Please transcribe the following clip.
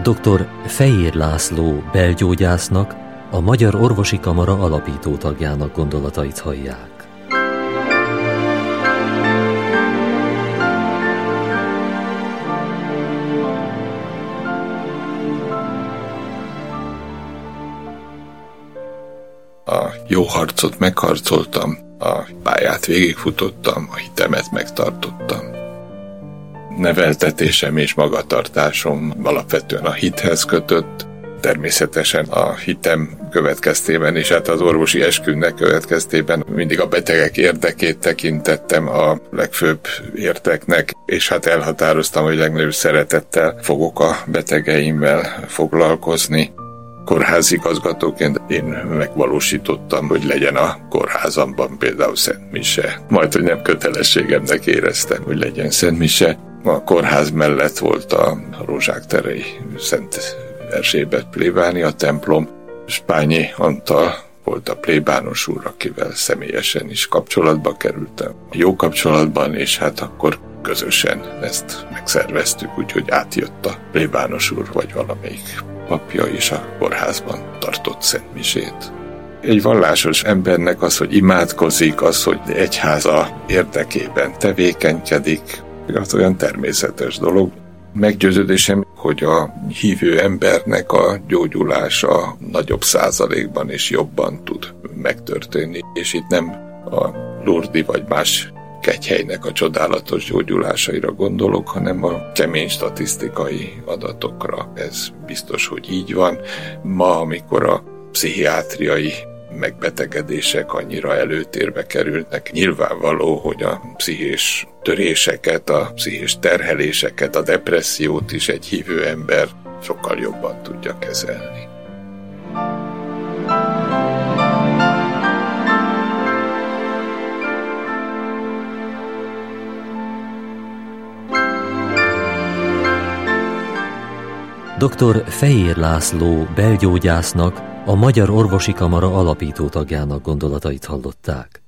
Dr. Fejér László belgyógyásznak, a Magyar Orvosi Kamara alapító tagjának gondolatait hallják. A jó harcot megharcoltam, a pályát végigfutottam, a hitemet megtartottam. Neveltetésem és magatartásom alapvetően a hithez kötött, természetesen a hitem következtében és hát az orvosi eskünknek következtében mindig a betegek érdekét tekintettem a legfőbb érteknek, és hát elhatároztam, hogy legnagyobb szeretettel fogok a betegeimmel foglalkozni. Kórházigazgatóként én megvalósítottam, hogy legyen a kórházamban például szentmise. Majd, hogy nem kötelességemnek éreztem, hogy legyen szentmise. A kórház mellett volt a Rózsák terei Szent Erzsébet plébánia templom. Spányi Antal volt a plébános úr, akivel személyesen is kapcsolatba kerültem. Jó kapcsolatban, és hát akkor közösen ezt megszerveztük, úgyhogy átjött a plébános úr, vagy valamelyik papja is a kórházban tartott szentmisét. Egy vallásos embernek az, hogy imádkozik, az, hogy egyháza érdekében tevékenykedik, az olyan természetes dolog. Meggyőződésem, hogy a hívő embernek a gyógyulása nagyobb százalékban és jobban tud megtörténni, és itt nem a Lourdes vagy más kegyhelynek a csodálatos gyógyulásaira gondolok, hanem a kemény statisztikai adatokra. Ez biztos, hogy így van. Ma, amikor a pszichiátriai megbetegedések annyira előtérbe kerülnek, nyilvánvaló, hogy a pszichés töréseket, a pszichés terheléseket, a depressziót is egy hívő ember sokkal jobban tudja kezelni. Dr. Fejér László belgyógyásznak, a Magyar Orvosi Kamara alapító tagjának gondolatait hallották.